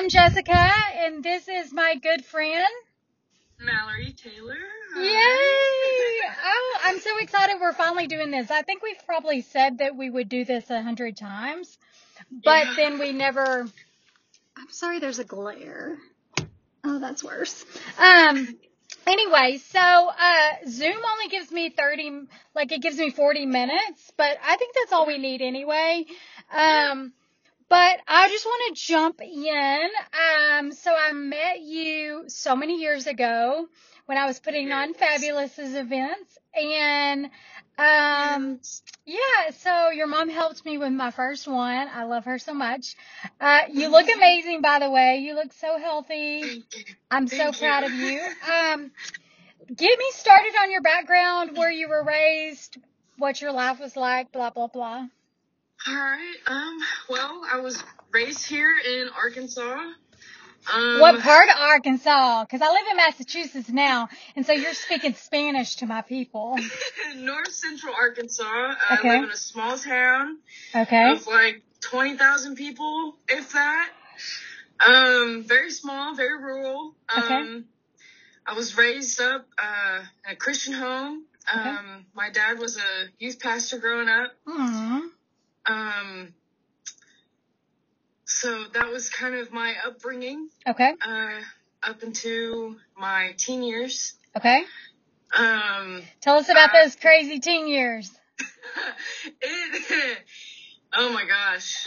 I'm Jessica, and this is my good friend. Mallory Taylor. Yay! Oh, I'm so excited we're finally doing this. I think we've probably said that we would do this 100 times, but Yeah. then we never. I'm sorry, there's a glare. Oh, that's worse. Anyway, so Zoom only gives me 30, like it gives me 40 minutes, but I think that's all we need anyway. But I just want to jump in. So I met you so many years ago when I was putting on Fabulous's events, and yeah. So your mom helped me with my first one. I love her so much. You look amazing, by the way. You look so healthy. I'm so proud of you. Get me started on your background, where you were raised, what your life was like, blah blah blah. All right. Well, I was raised here in Arkansas. What part of Arkansas? Because I live in Massachusetts now, and so you're speaking Spanish to my people. North Central Arkansas. Okay. I live in a small town Okay. of like 20,000 people, if that. Very small, very rural. Okay. I was raised up in a Christian home. Okay. My dad was a youth pastor growing up. Aww. So that was kind of my upbringing. Okay. Up into my teen years. Okay. Tell us about those crazy teen years. Oh my gosh.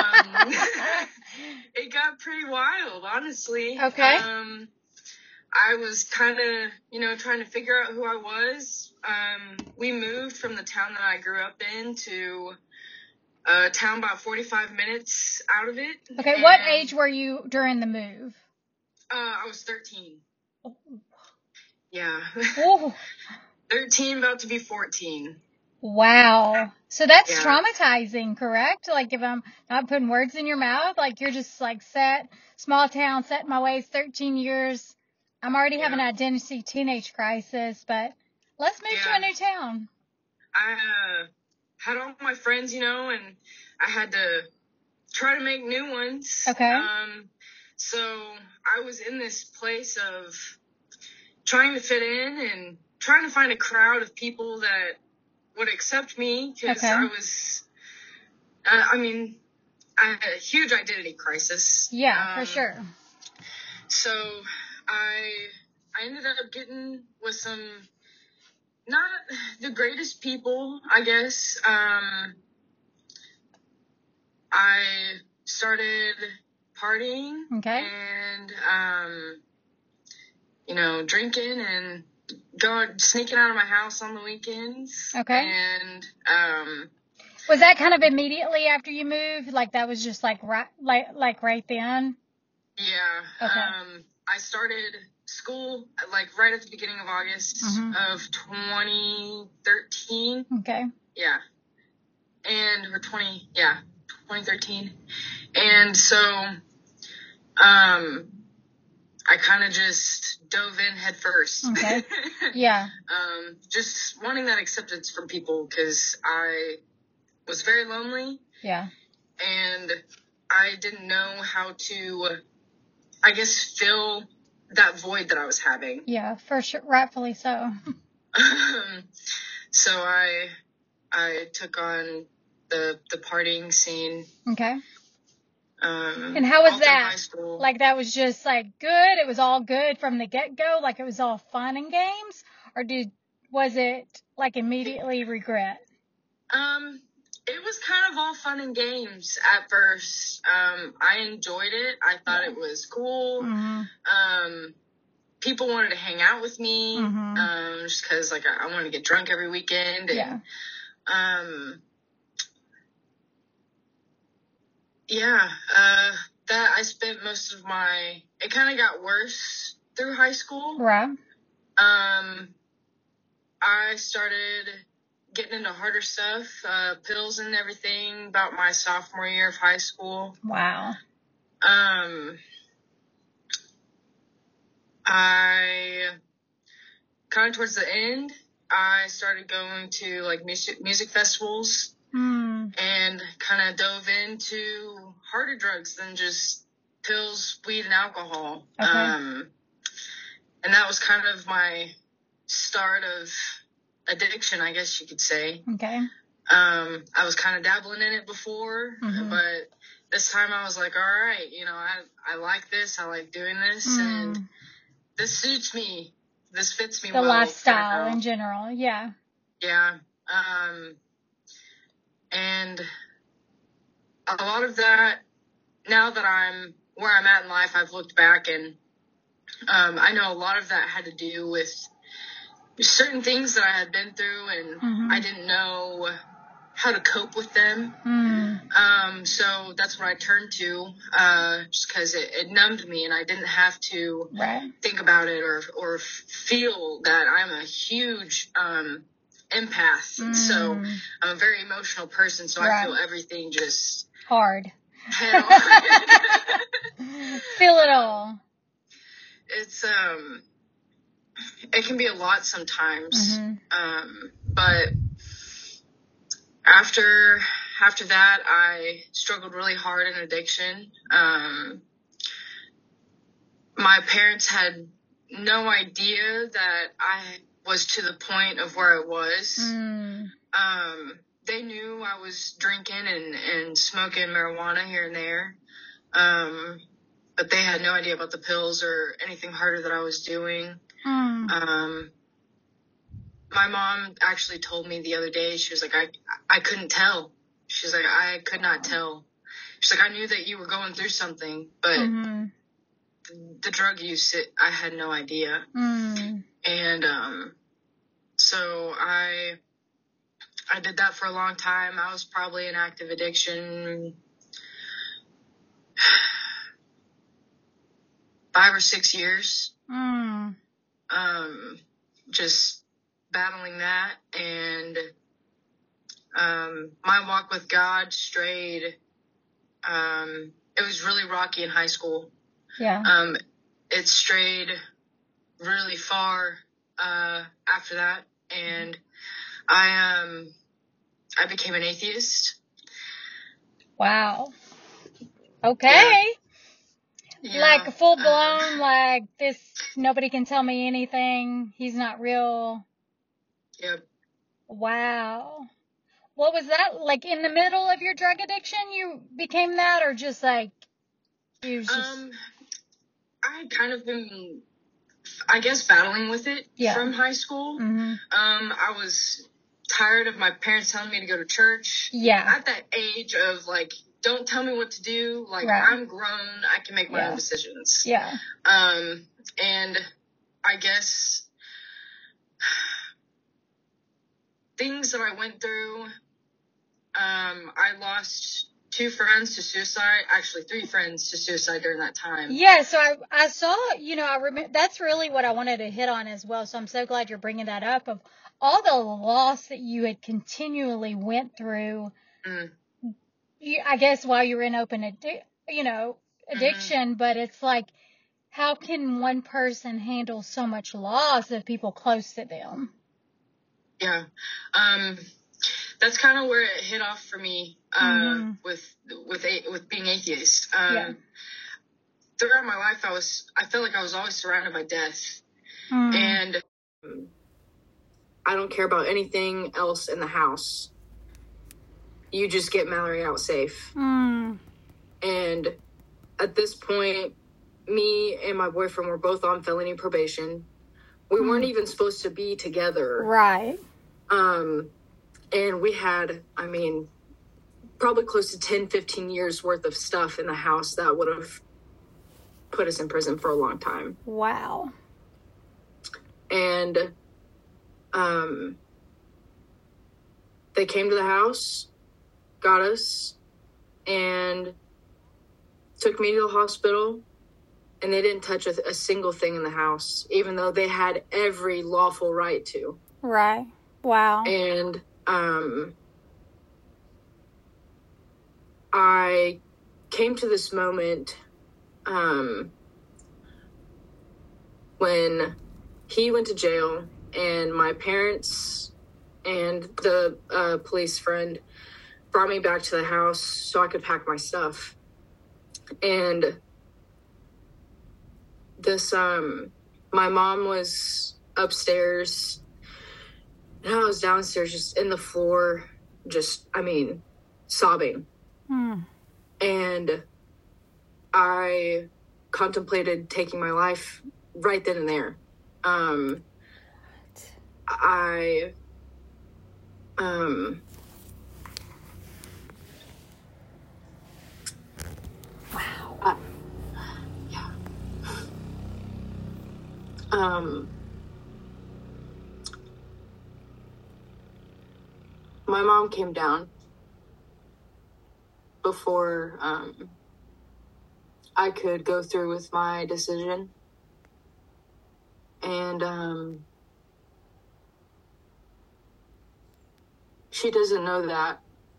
It got pretty wild, honestly. Okay. I was kind of, trying to figure out who I was. We moved from the town that I grew up in to a town about 45 minutes out of it. Okay, what age were you during the move? I was 13. Oh. Yeah. Oh. 13, about to be 14. Wow. So that's traumatizing, correct? Like, if I'm not putting words in your mouth, like you're just like small town, set in my ways, 13 years. I'm already having an identity teenage crisis, but let's move to a new town. I had all my friends, and I had to try to make new ones. Okay. So I was in this place of trying to fit in and trying to find a crowd of people that would accept me, because I was, I had a huge identity crisis. Yeah, for sure. So I ended up getting with some not the greatest people, I guess. I started partying and, drinking and sneaking out of my house on the weekends. Okay. And, was that kind of immediately after you moved? Like that was just like right then? Yeah. Okay. I started school like right at the beginning of August of 2013. Okay. Yeah. 2013. And so, I kind of just dove in head first. Okay. Yeah. Just wanting that acceptance from people, because I was very lonely. Yeah. And I didn't know how to, I guess, fill that void that I was having. Yeah, for sure. Rightfully so. So I took on the partying scene. Okay. And how was that? High school. Like that was just like good? It was all good from the get-go? Like it was all fun and games? Or was it like immediately regret? It was kind of all fun and games at first. I enjoyed it. I thought it was cool. Mm-hmm. People wanted to hang out with me, just because like I wanted to get drunk every weekend. And, that I spent most of it kind of got worse through high school. Right. I started getting into harder stuff, pills and everything, about my sophomore year of high school. Wow. I kind of towards the end, I started going to like music festivals and kind of dove into harder drugs than just pills, weed, and alcohol. Okay. And that was kind of my start of addiction, I guess you could say. Okay. I was kind of dabbling in it before, Mm-hmm. but this time I was like, all right, I like this. I like doing this, and this suits me. This fits me well. The lifestyle in general, yeah. Yeah. And a lot of that, now that I'm where I'm at in life, I've looked back and I know a lot of that had to do with certain things that I had been through, and I didn't know how to cope with them. So that's what I turned to, just because it numbed me, and I didn't have to think about it or feel that I'm a huge empath. So I'm a very emotional person, so I feel everything just hard. Head on. Feel it all. It's it can be a lot sometimes. But after that, I struggled really hard in addiction. My parents had no idea that I was to the point of where I was. They knew I was drinking and smoking marijuana here and there. But they had no idea about the pills or anything harder that I was doing. My mom actually told me the other day, she was like, I couldn't tell. She's like, I could not tell. She's like, I knew that you were going through something, but the drug use, I had no idea. And so I did that for a long time. I was probably in active addiction 5 or 6 years. Just battling that, and my walk with God strayed. It was really rocky in high school. It strayed really far after that, and I became an atheist. Wow. Okay. Yeah. Like full blown, like this, nobody can tell me anything. He's not real. Yep. Wow. What was that like in the middle of your drug addiction? You became that, or just like you just? I kind of been, I guess, battling with it from high school. I was tired of my parents telling me to go to church. At that age of like, don't tell me what to do. Like, I'm grown. I can make my own decisions. And I guess things that I went through, I lost 2 friends to suicide, actually 3 friends to suicide during that time. Yeah, so I saw, I remember, that's really what I wanted to hit on as well. So I'm so glad you're bringing that up, of all the loss that you had continually went through. I guess while you were in open, addiction, but it's like, how can one person handle so much loss of people close to them? Yeah. That's kind of where it hit off for me, with being atheist. Throughout my life, I felt like I was always surrounded by death. And I don't care about anything else in the house. You just get Mallory out safe. And at this point, me and my boyfriend were both on felony probation. We weren't even supposed to be together. Right. And we had, probably close to 10, 15 years worth of stuff in the house that would have put us in prison for a long time. Wow. And they came to the house, got us, and took me to the hospital, and they didn't touch a single thing in the house, even though they had every lawful right to. Right. Wow. And I came to this moment when he went to jail, and my parents and the police friend brought me back to the house so I could pack my stuff. And my mom was upstairs and I was downstairs just in the floor, sobbing. And I contemplated taking my life right then and there. My mom came down before I could go through with my decision. And she doesn't know that.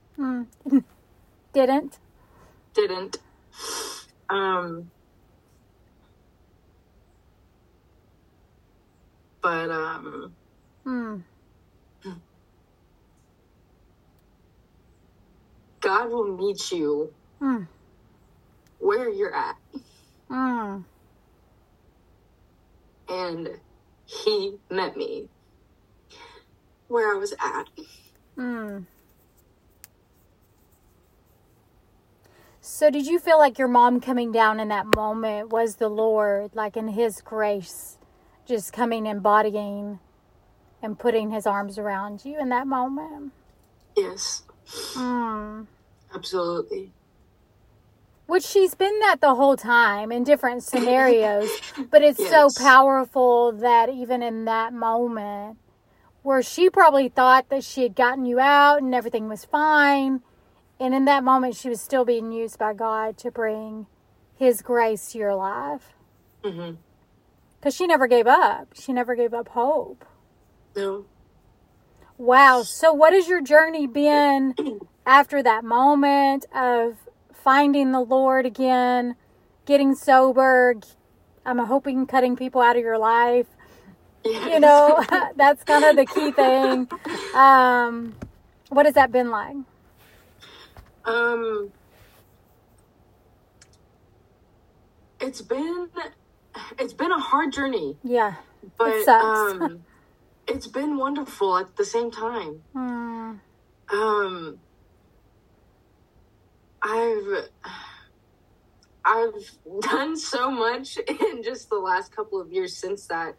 Didn't. But God will meet you where you're at. And he met me where I was at. So did you feel like your mom coming down in that moment was the Lord, like in his grace, just coming, embodying and putting his arms around you in that moment? Yes. Absolutely. Which she's been that the whole time in different scenarios, but it's so powerful that even in that moment where she probably thought that she had gotten you out and everything was fine, and in that moment she was still being used by God to bring his grace to your life. Because she never gave up. She never gave up hope. No. Wow. So what has your journey been after that moment of finding the Lord again, getting sober, I'm hoping cutting people out of your life? Yes. You know, that's kind of the key thing. What has that been like? It's been a hard journey. Yeah. But it sucks. It's been wonderful at the same time. I've done so much in just the last couple of years since that.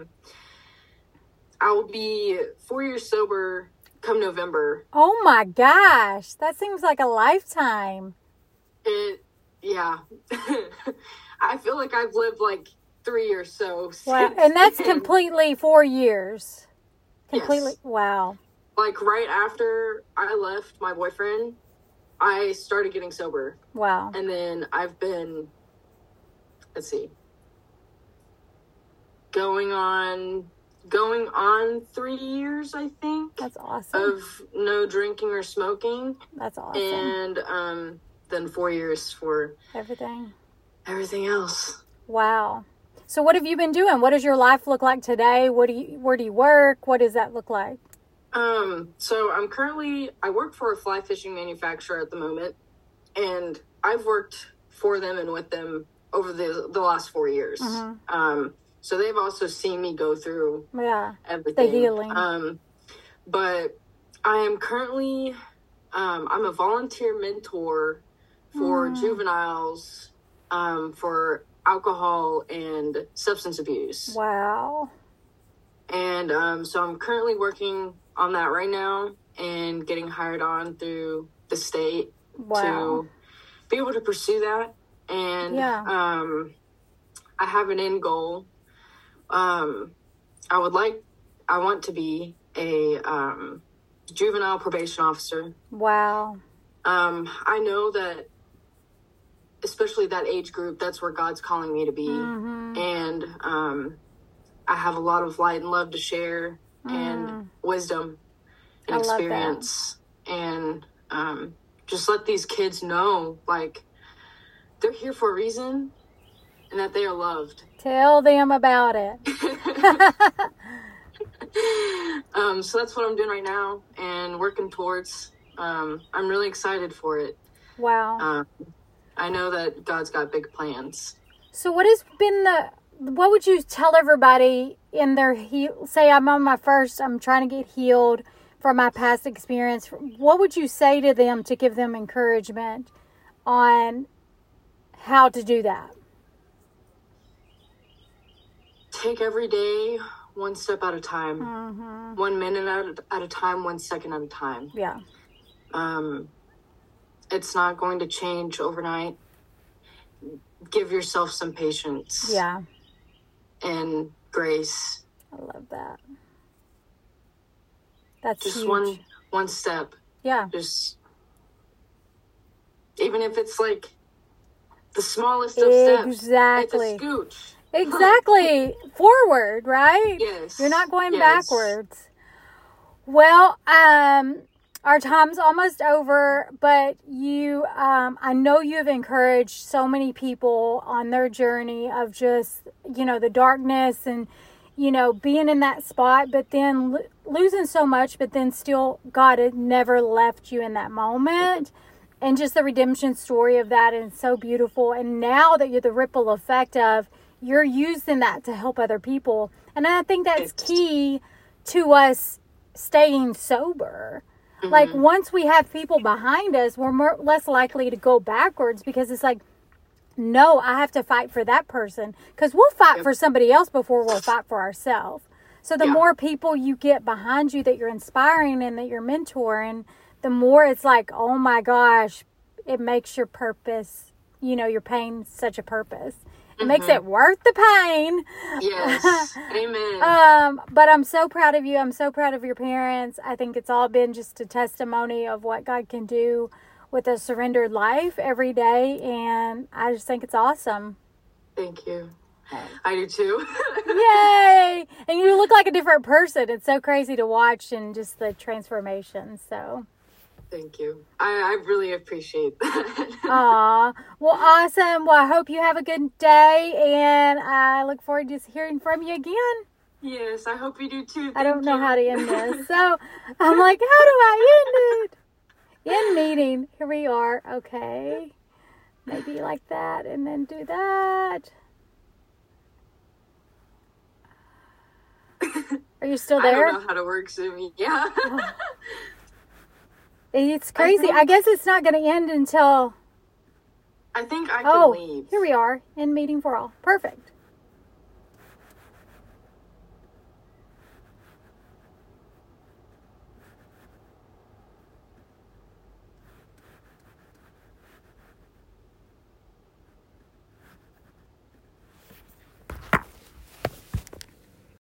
I will be 4 years sober come November. Oh my gosh. That seems like a lifetime. Yeah. I feel like I've lived like 3 years so. Wow. And that's completely 4 years. Completely. Yes. Wow. Like right after I left my boyfriend, I started getting sober. Wow. And then I've been, going on 3 years, I think. That's awesome. Of no drinking or smoking. That's awesome. And then 4 years for everything else. Wow. So what have you been doing? What does your life look like today? Where do you work? What does that look like? So I work for a fly fishing manufacturer at the moment, and I've worked for them and with them over the last 4 years. So they've also seen me go through everything. The healing. But I am currently, I'm a volunteer mentor for juveniles, for alcohol and substance abuse. Wow. And so I'm currently working on that right now and getting hired on through the state to be able to pursue that. And I have an end goal. I want to be a juvenile probation officer. Wow. I know that especially that age group, that's where God's calling me to be. And I have a lot of light and love to share and wisdom and experience. And just let these kids know, like, they're here for a reason and that they are loved. Tell them about it. So that's what I'm doing right now and working towards. I'm really excited for it. Wow. I know that God's got big plans. So what has been what would you tell everybody in their say I'm trying to get healed from my past experience? What would you say to them to give them encouragement on how to do that? Take every day one step at a time, 1 minute at a time, 1 second at a time. Yeah. It's not going to change overnight. Give yourself some patience. Yeah. And grace. I love that. That's just huge. one step. Yeah. Just even if it's like the smallest of steps. Exactly. It's a scooch. Exactly. Forward, right? Yes. You're not going backwards. Well, our time's almost over, but I know you have encouraged so many people on their journey of just, the darkness and, being in that spot, but then losing so much, but then still God had never left you in that moment. And just the redemption story of that is so beautiful. And now that you're the ripple effect of, you're using that to help other people. And I think that's key to us staying sober. Mm-hmm. Like, once we have people behind us, we're less likely to go backwards, because it's like, no, I have to fight for that person. Because we'll fight for somebody else before we'll fight for ourselves. So the more people you get behind you that you're inspiring and that you're mentoring, the more it's like, oh my gosh, it makes your purpose, your pain such a purpose. It makes it worth the pain. Yes. Amen. But I'm so proud of you. I'm so proud of your parents. I think it's all been just a testimony of what God can do with a surrendered life every day. And I just think it's awesome. Thank you. I do too. Yay! And you look like a different person. It's so crazy to watch, and just the transformation. So thank you. I really appreciate that. Aw. Well, awesome. Well, I hope you have a good day, and I look forward to hearing from you again. Yes, I hope you do too. I don't know how to end this. So I'm like, how do I end it? End meeting. Here we are. Okay. Maybe like that, and then do that. Are you still there? I don't know how to work Zoom. Yeah. Oh. It's crazy. I guess it's not going to end until... I think I can leave. Here we are. End meeting for all. Perfect.